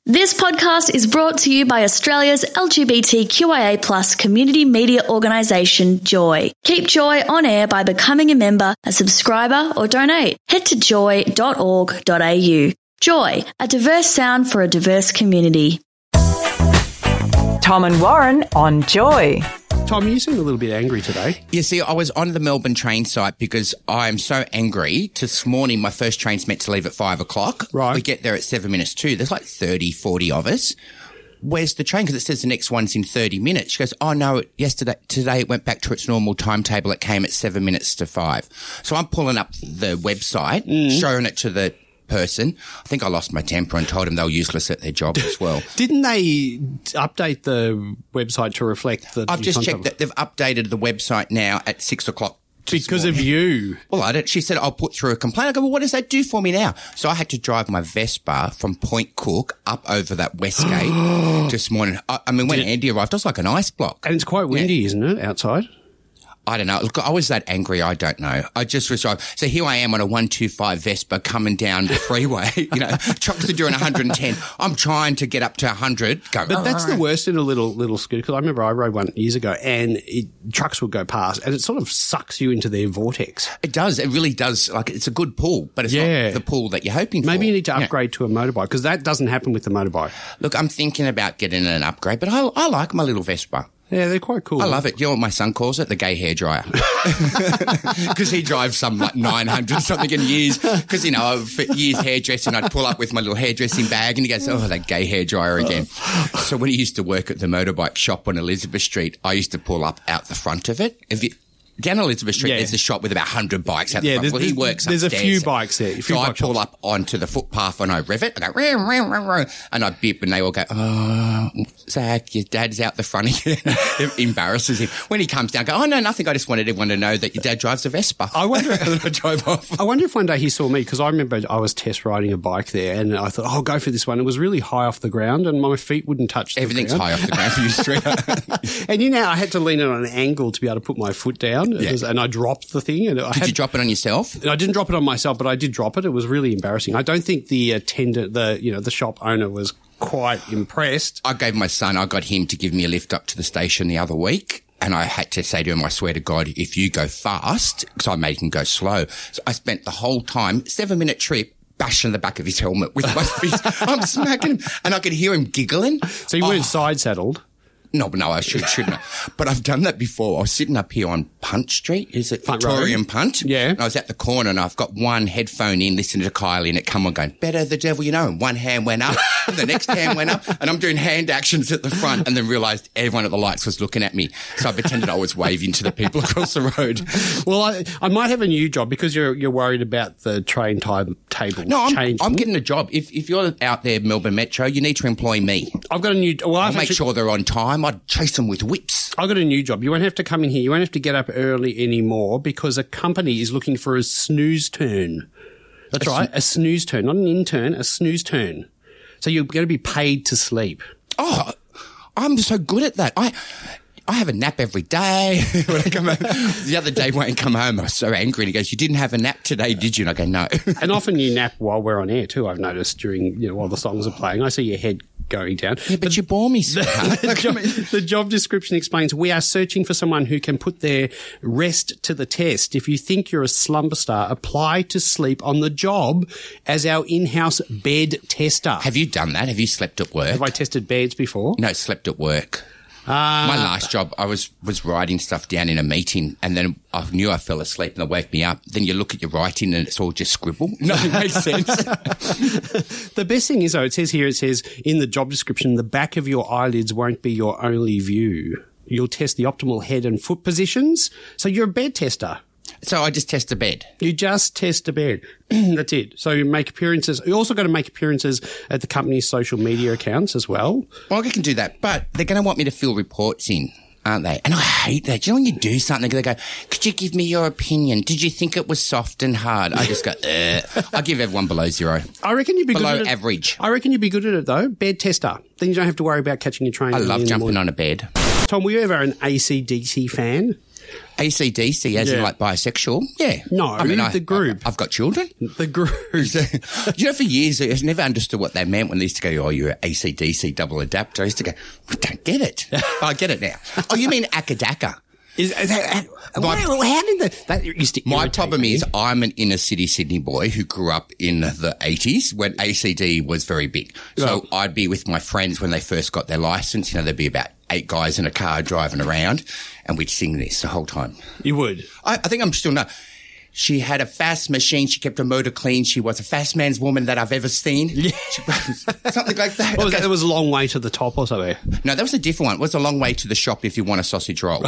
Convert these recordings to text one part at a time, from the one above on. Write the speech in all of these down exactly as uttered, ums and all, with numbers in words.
This podcast is brought to you by Australia's L G B T Q I A plus community media organisation, Joy. Keep Joy on air by becoming a member, a subscriber or donate. Head to joy dot org dot a u. Joy, a diverse sound for a diverse community. Tom and Warren on Joy. Tom, you seem a little bit angry today. You see, I was on the Melbourne train site because I'm so angry. This morning, my first train's meant to leave at five o'clock. Right. We get there at seven minutes to. There's like thirty, forty of us. Where's the train? Because it says the next one's in thirty minutes. She goes, oh, no, yesterday, today it went back to its normal timetable. It came at seven minutes to five. So I'm pulling up the website, mm. showing it to the person. I think I lost my temper and told them they were useless at their job as well. Didn't they update the website to reflect the... I've just checked that they've updated the website now at six o'clock. Because of you. Well, I don't, she said, I'll put through a complaint. I go, well, what does that do for me now? So I had to drive my Vespa from Point Cook up over that West Gate this morning. I, I mean, when Did Andy arrived, I was like an ice block. And it's quite windy, yeah. isn't it, outside? I don't know. Look, I was that angry. I don't know. I just was driving. So here I am on a one twenty-five Vespa coming down the freeway. You know, trucks are doing one hundred ten. I'm trying to get up to one hundred. Go, but that's the worst in a little little scooter. Because I remember I rode one years ago, and it, trucks would go past, and it sort of sucks you into their vortex. It does. It really does. Like, it's a good pull, but it's yeah. not the pull that you're hoping for. Maybe you need to upgrade yeah. to a motorbike, because that doesn't happen with the motorbike. Look, I'm thinking about getting an upgrade, but I, I like my little Vespa. Yeah, they're quite cool. I love it. You know what my son calls it? The gay hairdryer. Because he drives some like nine hundred something in years. Because, you know, for years hairdressing, I'd pull up with my little hairdressing bag and he goes, oh, that gay hairdryer again. So when he used to work at the motorbike shop on Elizabeth Street, I used to pull up out the front of it. If you, down Elizabeth Street, yeah. there's a shop with about one hundred bikes out the yeah, front. Well, he works There's upstairs. a few bikes there. So I pull up onto the footpath and I rev it. I go, ring, ring, ring, ring, and I bip and they all go, oh, Zach, your dad's out the front again. It embarrasses him. When he comes down, I go, oh, no, nothing. I just wanted everyone to know that your dad drives a Vespa. I wonder if I drove off. I wonder if one day he saw me, because I remember I was test riding a bike there and I thought, oh, I'll go for this one. It was really high off the ground and my feet wouldn't touch the Everything's ground. high off the ground for you, street. And you know, I had to lean it on an angle to be able to put my foot down. Yeah. Was, and I dropped the thing. And I did had, you drop it on yourself? I didn't drop it on myself, but I did drop it. It was really embarrassing. I don't think the attendant, the you know, the shop owner was quite impressed. I gave my son, I got him to give me a lift up to the station the other week. And I had to say to him, I swear to God, if you go fast, because I made him go slow. So I spent the whole time, seven minute trip, bashing the back of his helmet with my fist. I'm smacking him and I could hear him giggling. So you weren't oh. side saddled? No, but no, I should, shouldn't have. But I've done that before. I was sitting up here on Punt Street. Is it Punt Victorian Road? Punt? Yeah. And I was at the corner and I've got one headphone in listening to Kylie and it come on going, better the devil you know. And one hand went up, the next hand went up and I'm doing hand actions at the front and then realised everyone at the lights was looking at me. So I pretended I was waving to the people across the road. Well, I, I might have a new job because you're you're worried about the train time table no, I'm, changing. I'm getting a job. If if you're out there, Melbourne Metro, you need to employ me. I've got a new... Well, I'll I've make actually, sure they're on time. I'd chase them with whips. I've got a new job. You won't have to come in here. You won't have to get up early anymore because a company is looking for a snooze turn. That's a right, sn- a snooze turn. Not an intern, a snooze turn. So you're going to be paid to sleep. Oh, I'm so good at that. I... I have a nap every day when I come home. The other day, Wayne come home, I was so angry. And he goes, you didn't have a nap today, did you? And I go, no. And often you nap while we're on air too, I've noticed, during, you know, while the songs are playing. I see your head going down. Yeah, but, but you bore me so hard. The, the, job, the job description explains, we are searching for someone who can put their rest to the test. If you think you're a slumber star, apply to sleep on the job as our in-house bed tester. Have you done that? Have you slept at work? Have I tested beds before? No, slept at work. Uh, My last job, I was, was writing stuff down in a meeting and then I knew I fell asleep and they woke me up. Then you look at your writing and it's all just scribble. Nothing makes sense. The best thing is, though, it says here, it says in the job description, the back of your eyelids won't be your only view. You'll test the optimal head and foot positions. So you're a bed tester. So I just test a bed. You just test a bed. That's it. So you make appearances. You also got to make appearances at the company's social media accounts as well. Well, I can do that, but they're going to want me to fill reports in, aren't they? And I hate that. Do you know when you do something, they go, could you give me your opinion? Did you think it was soft and hard? I just go, uh. I give everyone below zero. I reckon you'd be below good at average. it. I reckon you'd be good at it, though. Bed tester. Then you don't have to worry about catching your train. I love jumping on a bed. Tom, were you ever an A C D C fan? A C D C, as Yeah. in like bisexual? Yeah. No, I mean, I, the group. I, I've got children. The group. You know, for years, I never understood what they meant when they used to go, oh, you're an A C D C double adapter. I used to go, I don't get it. Oh, I get it now. Oh, you mean Akadaka? Is, is that, My- how, how did that, that used to My irritate problem me. is I'm an inner city Sydney boy who grew up in the eighties when A C D was very big. So I'd be with my friends when they first got their license. You know, there'd be about eight guys in a car driving around and we'd sing this the whole time. You would. I, I think I'm still not. She had a fast machine. She kept her motor clean. She was a fast man's woman that I've ever seen. Yeah. She, something like that. What was Okay. that? It was a long way to the top or something. No, that was a different one. It was a long way to the shop if you want a sausage roll.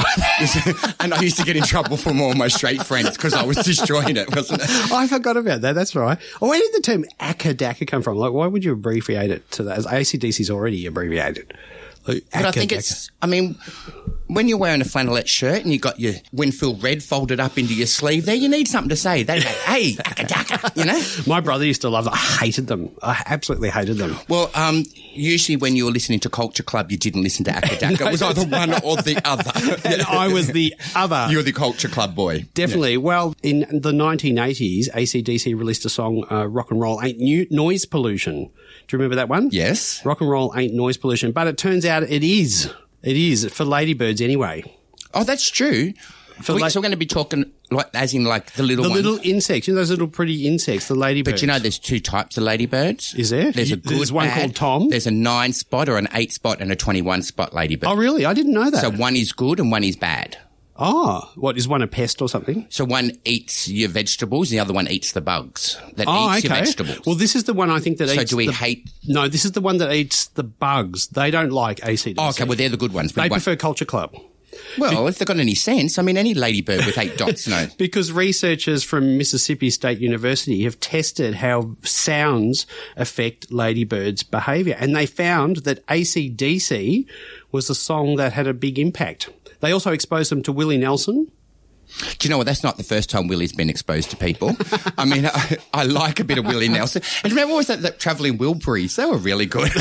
And I used to get in trouble from all my straight friends because I was destroying it, wasn't it? I forgot about that. That's right. Oh, where did the term Akadaka come from? Like, why would you abbreviate it to that? As A C D C is already abbreviated. Like, But I think Akadaka. it's, I mean, when you're wearing a flannelette shirt and you got your Winfield red folded up into your sleeve there, you need something to say. They go, hey, Akadaka, you know? My brother used to love them. I hated them. I absolutely hated them. Well, um, usually when you were listening to Culture Club, you didn't listen to Akadaka. It was either one or the other. And I was the other. You're the Culture Club boy. Definitely. Well, in the nineteen eighties, A C D C released a song, uh, Rock and Roll Ain't New- Noise Pollution. Do you remember that one? Yes. Rock and Roll Ain't Noise Pollution. But it turns out it is. It is for ladybirds anyway. Oh, that's true. For we, la- so we're going to be talking like, as in like the little The ones. little insects, you know, those little pretty insects, the ladybirds. But you know, there's two types of ladybirds. Is there? There's a You- good there's one bad. called Tom? There's a nine spot or an eight spot and a twenty-one spot ladybird. Oh, really? I didn't know that. So one is good and one is bad. Oh, what, is one a pest or something? So one eats your vegetables, the other one eats the bugs that Oh, eats okay. your vegetables. Well, this is the one I think that so eats do we the, hate? No, this is the one that eats the bugs. They don't like A C D C. Oh, okay, well they're the good ones. We They want- prefer Culture Club. well, if they've got any sense, I mean, any ladybird with eight dots, no. Because researchers from Mississippi State University have tested how sounds affect ladybirds' behaviour, and they found that A C D C was a song that had a big impact. They also exposed them to Willie Nelson. Do you know what? That's not the first time Willie's been exposed to people. I mean, I, I like a bit of Willie Nelson. And remember always that, that travelling Wilburys? They were really good.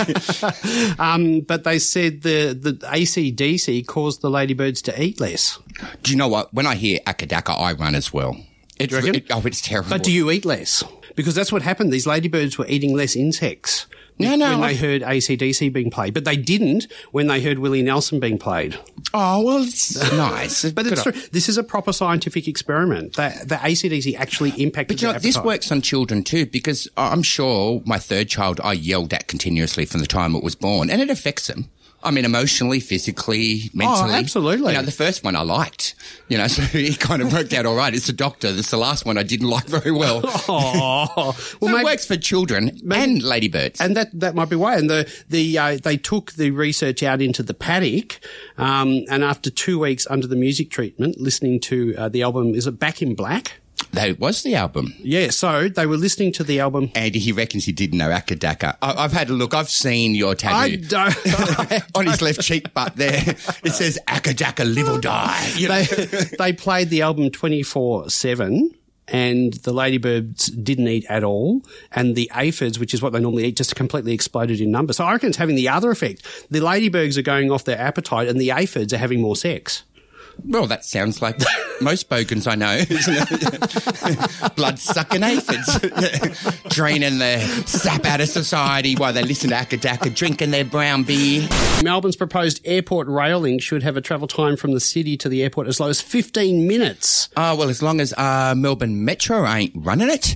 Um, but they said the, the A C D C caused the ladybirds to eat less. Do you know what? When I hear Akadaka, I run as well. It's, you reckon? it- oh, it's terrible. But do you eat less? Because that's what happened. These ladybirds were eating less insects. No, no, When I- they heard A C D C being played. But they didn't when they heard Willie Nelson being played. Oh, well, it's nice. But it's true. This is a proper scientific experiment. The, the A C D C actually impacted But you know, their this appetite. works on children too, because I'm sure my third child I yelled at continuously from the time it was born, and it affects them. I mean, emotionally, physically, mentally. absolutely. You know, the first one I liked, you know, so it kind of worked out all right. It's the doctor. It's the last one I didn't like very well. Oh, So well, it maybe, works for children and ladybirds. and that that might be why. And the the uh, they took the research out into the paddock, um, and after two weeks under the music treatment, listening to uh, the album, is it Back in Black? That was the album. Yeah, so they were listening to the album. Andy, he reckons he did know Akadaka. I- I've had a look. I've seen your I tattoo. don't. On his left cheek butt there, it says Akadaka, live or die. You know? they they played the album twenty-four seven. And the ladybirds didn't eat at all. And the aphids, which is what they normally eat, just completely exploded in number. So I reckon it's having the other effect. The ladybirds are going off their appetite and the aphids are having more sex. Well, that sounds like most bogans I know, isn't it? Blood-sucking aphids. Draining the sap out of society while they listen to Akadaka, drinking their brown beer. Melbourne's proposed airport rail link should have a travel time from the city to the airport as low as fifteen minutes. Oh, well, as long as uh, Melbourne Metro ain't running it,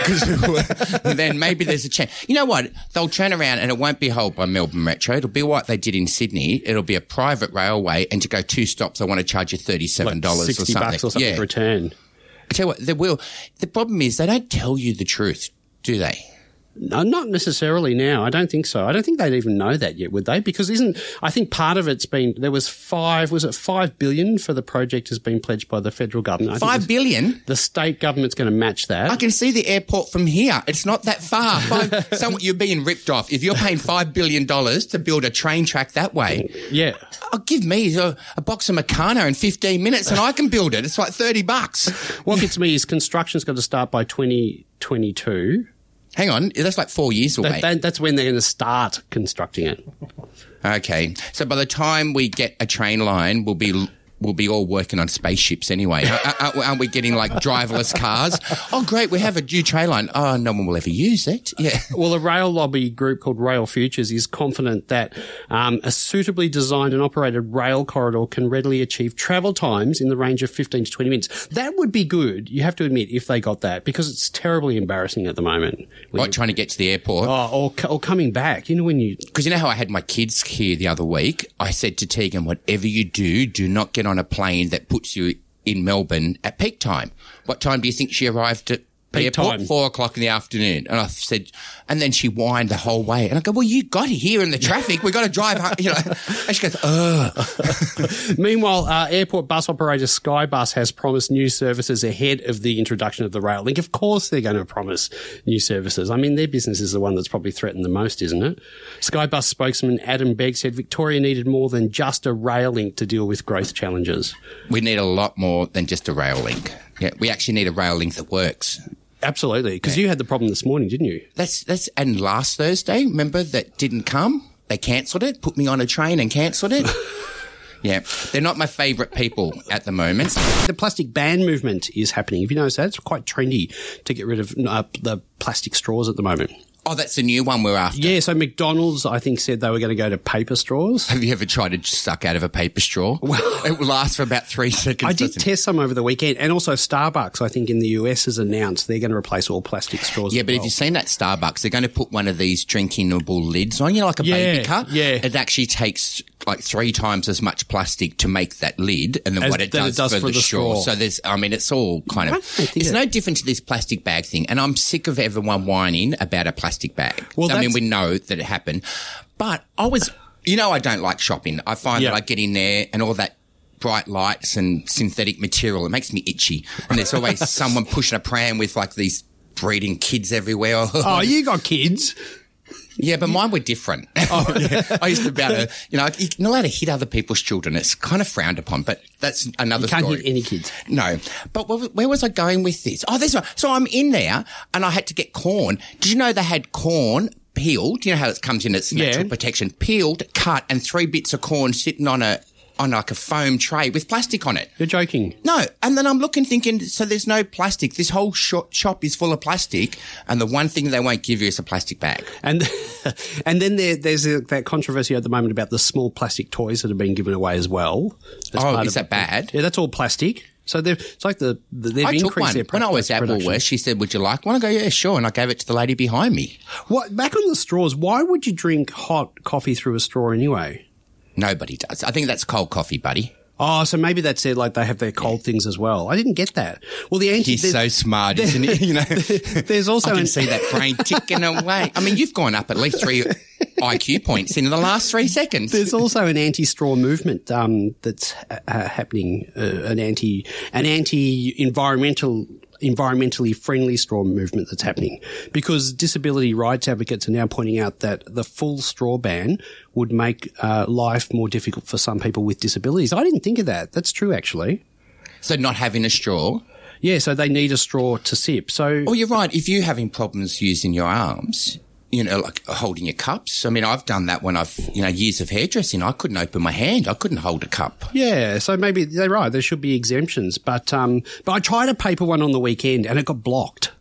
'cause then maybe there's a chance. You know what? They'll turn around and it won't be held by Melbourne Metro. It'll be what they did in Sydney. It'll be a private railway, and to go two stops, they want to charge you thirty-seven dollars like sixty or something. bucks or something yeah. to return. I tell you what, they will. The problem is they don't tell you the truth, do they? No, not necessarily now. I don't think so. I don't think they'd even know that yet, would they? Because isn't, I think part of it's been, there was five, was it five billion for the project has been pledged by the federal government. I think Five the- billion? The state government's going to match that. I can see the airport from here. It's not that far. Five, so you're being ripped off. If you're paying five billion dollars to build a train track that way, Yeah. oh, give me a, a box of Meccano in fifteen minutes and I can build it. It's like thirty bucks. What gets me is construction's got to start by twenty twenty-two. Hang on. That's like four years away. That, that, that's when they're going to start constructing it. Okay. So by the time we get a train line, we'll be l- we'll be all working on spaceships anyway. Aren't, aren't we getting like driverless cars? Oh, great. We have a new train line. Oh, no one will ever use it. Yeah. Well, a rail lobby group called Rail Futures is confident that um, a suitably designed and operated rail corridor can readily achieve travel times in the range of fifteen to twenty minutes. That would be good, you have to admit, if they got that, because it's terribly embarrassing at the moment. Like trying to get to the airport. Oh, or, or coming back. You know, when you... Because you know how I had my kids here the other week? I said to Tegan, whatever you do, do not get on a plane that puts you in Melbourne at peak time. What time do you think she arrived at the Peak airport? time. Four o'clock in the afternoon. And I said, and then she whined the whole way. And I go, well, you got here in the traffic. We've got to drive home. You know, and she goes, ugh. Meanwhile, uh, airport bus operator Skybus has promised new services ahead of the introduction of the rail link. Of course they're going to promise new services. I mean, their business is the one that's probably threatened the most, isn't it? Skybus spokesman Adam Begg said Victoria needed more than just a rail link to deal with growth challenges. We need a lot more than just a rail link. Yeah, we actually need a rail link that works. Absolutely, because you had the problem this morning, didn't you? That's that's and last Thursday, remember, that didn't come. They cancelled it, put me on a train and cancelled it. Yeah, they're not my favourite people at the moment. The plastic ban movement is happening. Have you noticed that? It's quite trendy to get rid of uh, the plastic straws at the moment. Oh, that's the new one we're after. Yeah, so McDonald's, I think, said they were going to go to paper straws. Have you ever tried to suck out of a paper straw? Well, it lasts for about three seconds. I did test some over the weekend. And also Starbucks, I think, in the U S has announced they're going to replace all plastic straws. Yeah, as but well. have you seen that Starbucks? They're going to put one of these drinkable lids on, you know, like a Yeah, baby cup. yeah. It actually takes like three times as much plastic to make that lid and then As- what it than does, it does for, for the, the straw. straw. So there's, I mean, it's all kind of, I don't think it's it- no different to this plastic bag thing. And I'm sick of everyone whining about a plastic bag. Well, I mean, that's- we know that it happened, but I was, you know, I don't like shopping. I find Yeah. that I get in there and all that bright lights and synthetic material, it makes me itchy. And there's always someone pushing a pram with like these breeding kids everywhere. Oh, you got kids. Yeah, but mine were different. Oh, yeah. I used to be able to, you know, you're not allowed to hit other people's children. It's kind of frowned upon, but that's another You can't story. hit any kids. No. But where, where was I going with this? Oh, this one. So I'm in there and I had to get corn. Did you know they had corn peeled? You know how it comes in its natural Yeah. protection? Peeled, cut, and three bits of corn sitting on a, on like a foam tray with plastic on it. You're joking. No. And then I'm looking thinking, so there's no plastic. This whole shop, shop is full of plastic and the one thing they won't give you is a plastic bag. And and then there, there's a, that controversy at the moment about the small plastic toys that have been given away as well. as Oh, part is of- that bad? Yeah, that's all plastic. So they've, it's like the, the they've I increased took one. their When I was at production. Woolworths, she said, would you like one? I go, yeah, sure. And I gave it to the lady behind me. What, back on the straws, why would you drink hot coffee through a straw anyway? Nobody does. I think that's cold coffee, buddy. Oh, so maybe that's it, like they have their cold things as well. I didn't get that. Well, the anti... He's there's- so smart, isn't he? You know, There's also I can an- see that brain ticking away. I mean, you've gone up at least three I Q points in the last three seconds. There's also an anti-straw movement um, that's uh, happening, uh, an anti, an anti-environmental, environmentally friendly straw movement that's happening, because disability rights advocates are now pointing out that the full straw ban would make uh, life more difficult for some people with disabilities. I didn't think of that. That's true, actually. So not having a straw. Yeah, so they need a straw to sip. So Well, you're right. If you're having problems using your arms, you know, like holding your cups. I mean, I've done that when I've, you know, years of hairdressing. I couldn't open my hand. I couldn't hold a cup. yeah, so maybe they're right. There should be exemptions, but um, but I tried a paper one on the weekend and it got blocked.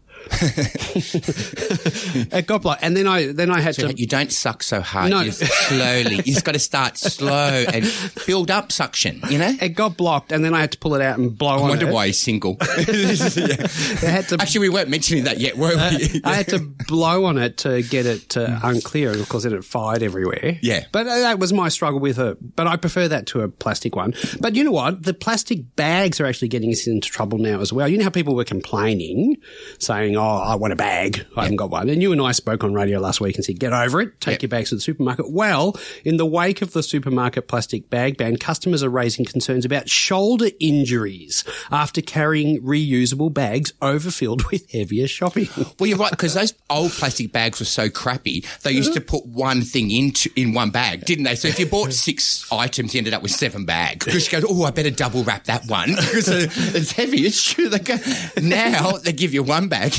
It got blocked, and then I then I had So to. you don't suck so hard. No. You just slowly. You've just got to start slow and build up suction, you know? It got blocked, and then I had to pull it out and blow I on wonder it. why he's single. I had to. Actually, we weren't mentioning that yet, were we? I had to blow on it to get it uh, unclear, and of course, then it fired everywhere. Yeah. but uh, that was my struggle with it. But I prefer that to a plastic one. But you know what? The plastic bags are actually getting us into trouble now as well. You know how people were complaining, saying, "Oh, I want a bag. I haven't got one." And you and I spoke on radio last week and said, "Get over it. Take Yep. your bags to the supermarket." Well, in the wake of the supermarket plastic bag ban, customers are raising concerns about shoulder injuries after carrying reusable bags overfilled with heavier shopping. Well, you're right, because those old plastic bags were so crappy. They used to put one thing into in one bag, didn't they? So if you bought six items, you ended up with seven bags. Because you go, oh, I better double wrap that one because it's heavy. It's true. They go, now they give you one bag and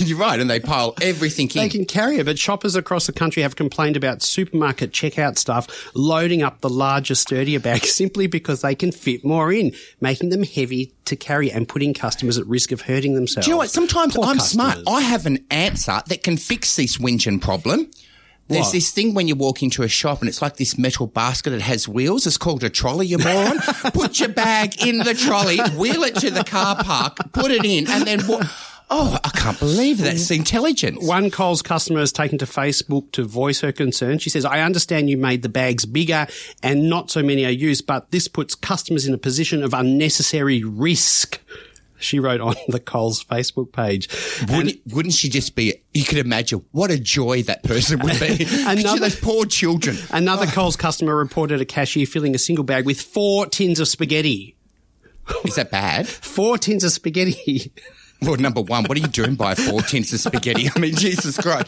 you're right, and they pile everything in. They can carry it, but shoppers across the country have complained about supermarket checkout staff loading up the larger, sturdier bags simply because they can fit more in, making them heavy to carry and putting customers at risk of hurting themselves. Do you know what? Sometimes Poor I'm customers. smart. I have an answer that can fix this whinging problem. There's What? this thing when you walk into a shop and it's like this metal basket that has wheels. It's called a trolley, you moron. Put your bag in the trolley, wheel it to the car park, put it in, and then walk. Oh, I can't believe that's intelligence. One Coles customer has taken to Facebook to voice her concern. She says, I understand you made the bags bigger and not so many are used, but this puts customers in a position of unnecessary risk. She wrote on the Coles Facebook page. Wouldn't, wouldn't she just be, you could imagine what a joy that person would be. Another- Those poor children. Another Coles customer reported a cashier filling a single bag with four tins of spaghetti. Is that bad? Four tins of spaghetti. Well, number one, what are you doing by four tins of spaghetti? I mean, Jesus Christ.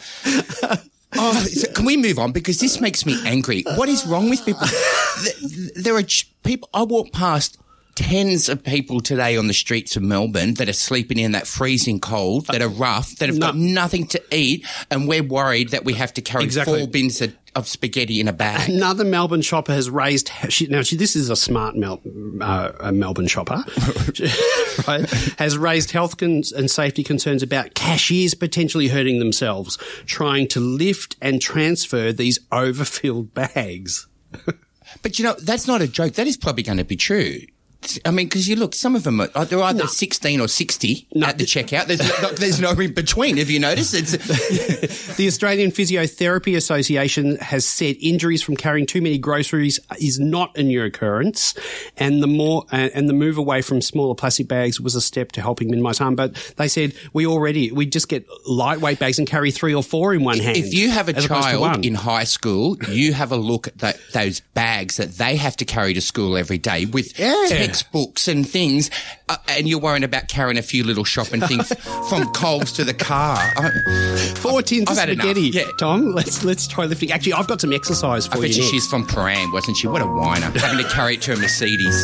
Oh, so can we move on? Because this makes me angry. What is wrong with people? There are people, I walk past tens of people today on the streets of Melbourne that are sleeping in that freezing cold, that are rough, that have No. got nothing to eat, and we're worried that we have to carry Exactly. four bins of, of spaghetti in a bag. Another Melbourne shopper has raised. She, now, she, this is a smart Mel, uh, a Melbourne shopper, right? Has raised health con- and safety concerns about cashiers potentially hurting themselves trying to lift and transfer these overfilled bags. But you know, that's not a joke. That is probably going to be true. I mean, because you look, some of them are, they're either No. sixteen or sixty No. at the checkout. There's no, there's no in between. Have you noticed? It's, The Australian Physiotherapy Association has said injuries from carrying too many groceries is not a new occurrence, and the more uh, and the move away from smaller plastic bags was a step to helping minimise harm. But they said we already we just get lightweight bags and carry three or four in one hand. if you have a as opposed to child one. in high school, you have a look at that, those bags that they have to carry to school every day with Yeah. textbooks and things, uh, and you're worrying about carrying a few little shopping things from Coles to the car. I, four tins I've of had enough. spaghetti, Yeah. Tom. Let's let's try lifting. Actually, I've got some exercise for I bet you you next. she's from Paran, wasn't she? What a whiner. Having to carry it to a Mercedes.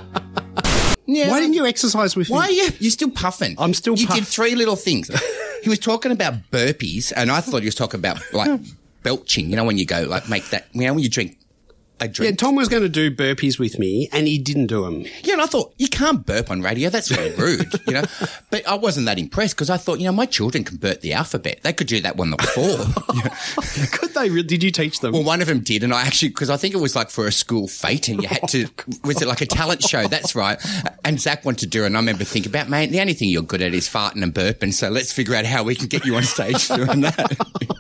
Yeah. Why didn't you exercise with Why are me? you? You're still puffing. I'm still You puff- did three little things. He was talking about burpees, and I thought he was talking about, like, belching. You know, when you go, like, make that, you know, when you drink a Yeah, drink. Tom was going to do burpees with me, and he didn't do them. Yeah, and I thought, you can't burp on radio. That's very rude, you know. But I wasn't that impressed because I thought, you know, my children can burp the alphabet. They could do that when they were four. Could they? re- Did you teach them? Well, one of them did, and I actually, because I think it was like for a school fete, and you had to, was it like a talent show? That's right. And Zach wanted to do it, and I remember thinking about, man, the only thing you're good at is farting and burping, so let's figure out how we can get you on stage doing that.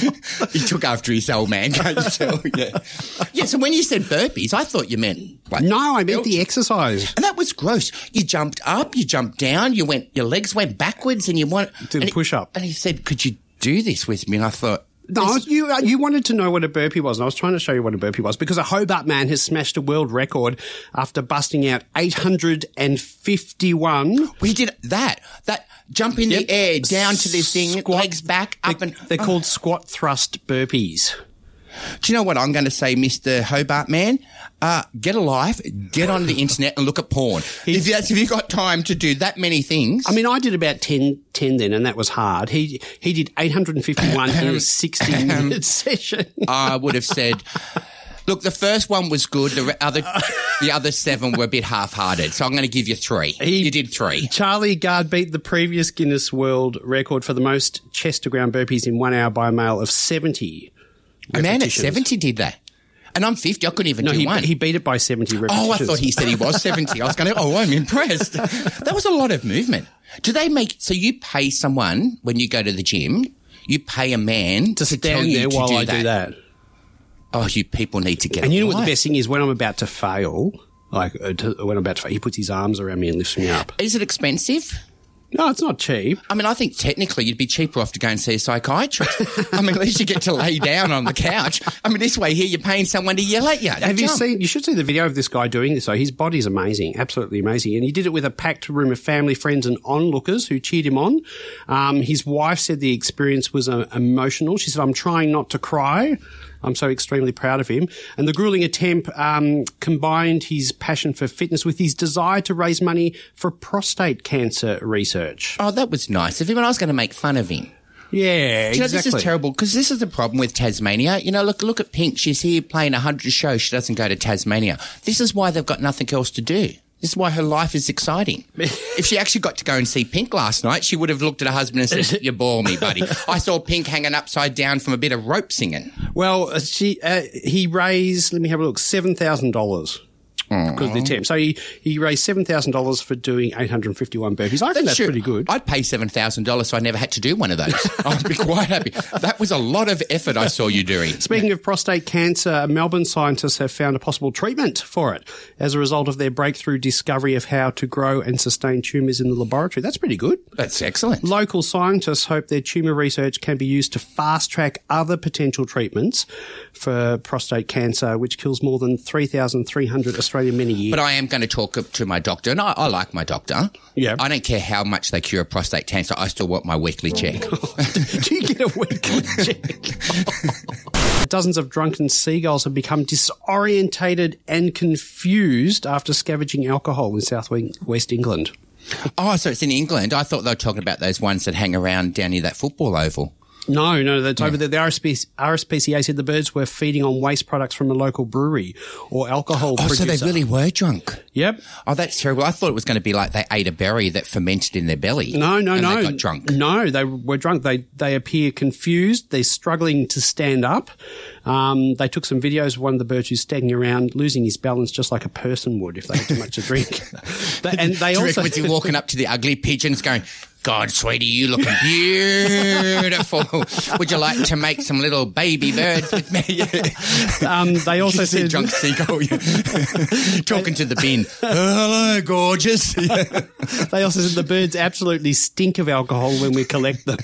He took after his old man, can't you tell? Yeah. Yeah, so when you said burpees, I thought you meant, like, no, I meant belching. the exercise. And that was gross. You jumped up, you jumped down, you went, your legs went backwards, and you want Did a and he- push-up. And he said, "Could you do this with me?" And I thought, No, you uh, you wanted to know what a burpee was, and I was trying to show you what a burpee was because a Hobart man has smashed a world record after busting out eight hundred fifty-one. we did that. That jump in Yep. the air, down to this thing, Squat. legs back, up They- and. They're called squat thrust burpees. Do you know what I'm going to say, Mister Hobart man? Uh, get a life, get on the internet and look at porn. If that's if you got time to do that many things. I mean, I did about ten, ten then, and that was hard. He he did eight hundred fifty-one in a sixty-minute session. I would have said, look, the first one was good. The re- other, the other seven were a bit half-hearted. So I'm going to give you three. He- you did three. Charlie Gard beat the previous Guinness World Record for the most chest-to-ground burpees in one hour by a male of seventy. A man at repetitions. seventy did that. And I'm fifty. I couldn't even No, do he, one. he beat it by seventy repetitions. Oh, I thought he said he was seventy. I was going to, oh, I'm impressed. That was a lot of movement. Do they make, so you pay someone when you go to the gym, you pay a man to to, tell stand you there to while do I that. do that. Oh, you people need to get And a you know what the life. best thing is? When I'm about to fail, like uh, to, when I'm about to fail, he puts his arms around me and lifts me up. Is it expensive? No, it's not cheap. I mean, I think technically you'd be cheaper off to go and see a psychiatrist. I mean, at least you get to lay down on the couch. I mean, this way here you're paying someone to yell at you. Have you Jump. seen, you should see the video of this guy doing this. So his body's amazing, absolutely amazing. And he did it with a packed room of family, friends and onlookers who cheered him on. Um, his wife said the experience was uh, emotional. She said, I'm trying not to cry. I'm so extremely proud of him. And the grueling attempt um, combined his passion for fitness with his desire to raise money for prostate cancer research. Oh, that was nice of him, and I was going to make fun of him. Yeah, Do you know, exactly. this is terrible because this is the problem with Tasmania. You know, look, look at Pink. She's here playing a hundred shows. She doesn't go to Tasmania. This is why they've got nothing else to do. This is why her life is exciting. If she actually got to go and see Pink last night, she would have looked at her husband and said, "You bore me, buddy." I saw Pink hanging upside down from a bit of rope singing. Well, uh, she uh, he raised, let me have a look, seven thousand dollars. Because of the attempt. So he, he raised seven thousand dollars for doing eight hundred fifty-one burpees. I think that's true. pretty good. I'd pay seven thousand dollars so I never had to do one of those. I'd be quite happy. That was a lot of effort I saw you doing. Speaking of prostate cancer, Melbourne scientists have found a possible treatment for it as a result of their breakthrough discovery of how to grow and sustain tumours in the laboratory. That's pretty good. That's excellent. Local scientists hope their tumour research can be used to fast-track other potential treatments for prostate cancer, which kills more than three thousand three hundred Australian men a year. But I am going to talk to my doctor, and I, I like my doctor. Yeah. I don't care how much they cure prostate cancer. I still want my weekly check. Do you get a weekly check? Dozens of drunken seagulls have become disorientated and confused after scavenging alcohol in south West England. Oh, so it's in England. I thought they were talking about those ones that hang around down near that football oval. No, no, that's yeah. over there. The R S P C A said the birds were feeding on waste products from a local brewery or alcohol oh, producer. So they really were drunk? Yep. Oh, that's terrible. I thought it was going to be like they ate a berry that fermented in their belly. No, no, and no. they got drunk. No, they were drunk. They they appear confused. They're struggling to stand up. Um, they took some videos of one of the birds who's staggering around, losing his balance just like a person would if they had too much to drink. But, and they Do you also reckon walking up to the ugly pigeons going, "God, sweetie, you looking beautiful. Would you like to make some little baby birds with me?" um, they also said drunk seagull talking to the bin. Oh, hello, gorgeous. They also said the birds absolutely stink of alcohol when we collect them,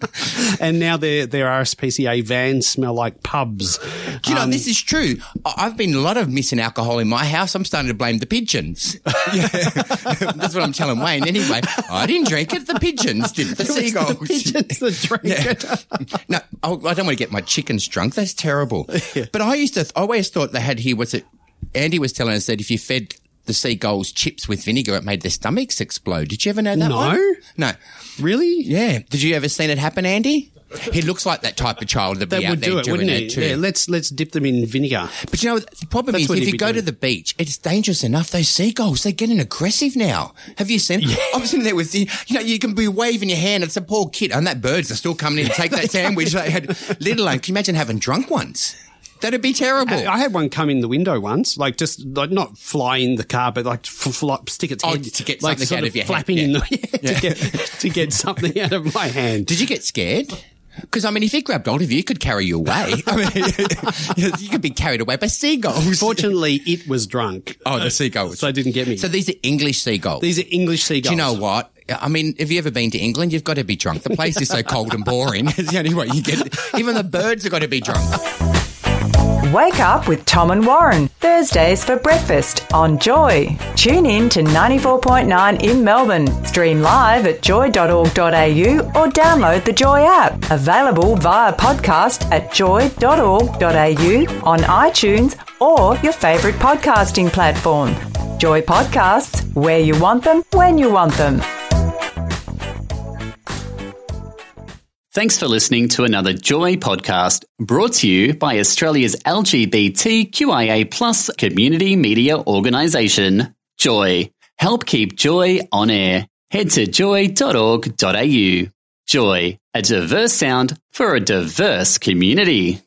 and now their their R S P C A vans smell like pubs. Do you know, um, this is true. I've been a lot of missing alcohol in my house. I'm starting to blame the pigeons. Yeah. That's what I'm telling Wayne. Anyway, I didn't drink it. The pigeons did. The seagulls. The pigeons that drink it. Yeah. No, I don't want to get my chickens drunk. That's terrible. Yeah. But I used to, I always thought they had here, was it, Andy was telling us that if you fed the seagulls chips with vinegar, it made their stomachs explode. Did you ever know that No. one? No. Really? Yeah. Did you ever seen it happen, Andy? He looks like that type of child that That be out would there do it, doing wouldn't it it? too. Yeah, let's let's dip them in vinegar. But you know, the problem That's is what if he'd you be go doing. to the beach, it's dangerous enough. Those seagulls, they're getting aggressive now. Have you seen? Yeah. I was in there with the, you know, you can be waving your hand. It's a poor kid, and that birds are still coming in to take that sandwich they had. Let alone, can you imagine having drunk ones? That'd be terrible. I, I had one come in the window once, like just like not fly in the car, but like f- fly, stick its Oh, head to get like something sort out of your hand, flapping yeah. in the yeah, Yeah. to get to get something out of my hand. Did you get scared? Because, I mean, if it grabbed hold of you, it could carry you away. I mean, you could be carried away by seagulls. Fortunately, it was drunk. Oh, the seagulls. So it didn't get me. So these are English seagulls. These are English seagulls. Do you know what? I mean, have you ever been to England? You've got to be drunk. The place is so cold and boring. It's the only way you get. Even the birds have got to be drunk. Wake up with Tom and Warren, Thursdays for breakfast on Joy. Tune in to ninety-four point nine in Melbourne. Stream live at joy dot org dot a u or download the Joy app. Available via podcast at joy dot org dot a u, on iTunes or your favourite podcasting platform. Joy Podcasts, where you want them, when you want them. Thanks for listening to another Joy podcast brought to you by Australia's L G B T Q I A plus community media organisation, Joy. Help keep Joy on air. Head to joy dot org dot a u. Joy, a diverse sound for a diverse community.